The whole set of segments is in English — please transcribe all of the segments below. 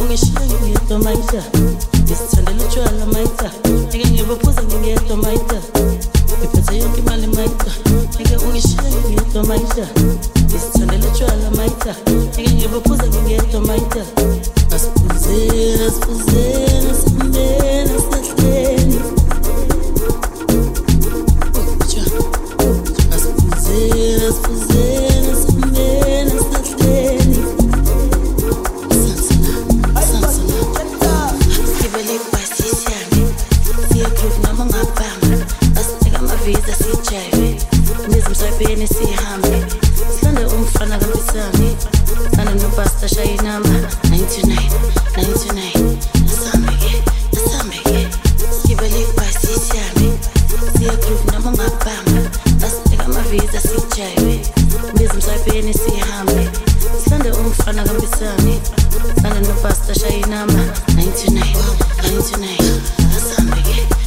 ungishiya ngingedwa mayita ngisithandela utshwala mayita ngeke ngibophuza ngingedwa mayita ngiphethe yonke imali mayita ngeke ungishiya ngingedwa mayita ngisithandela utshwala mayita ngeke ngibophuza ngingedwa mayita asiphuzeni asiphuzeni asimbeni asihleni asiphuzeni asiphuzeni asimbeni asihleni sihambe silande umfana kaMpisane sana nobasta shayinamba 99 asambe skibele ibhasi sihambe siya groove noma ngabamba basiteka amaviza sijayiwe ngizimsayibeni sihambe silande umfana kaMpisane sana nobasta shayinamba 99 asambe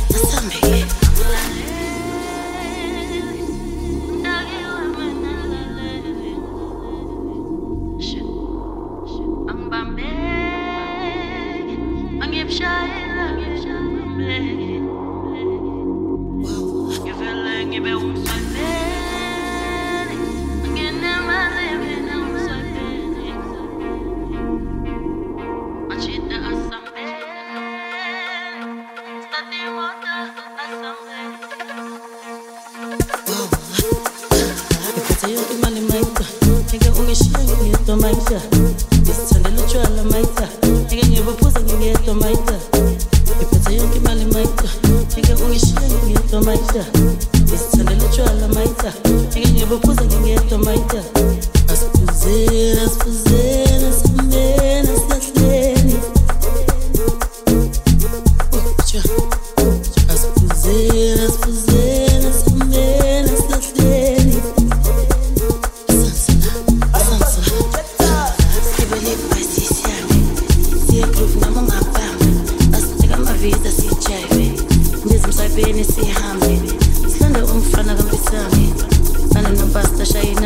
Maita, ngisithandela utshwala maita, ngeke ngibophuza ngingedwa maita. Ngiphethe yonke imali maita, ngeke ungishiye ngingedwa maita. Ngisithandela utshwala maita, ngeke ngibophuza ngingedwa maita. Asiphuzeni asiphuzeni asimbeni asihleni. Asiphuzeni asiphuzeni asimbeni asihleni. Sihambe silande umfana kaMpisane sana nobasta shayina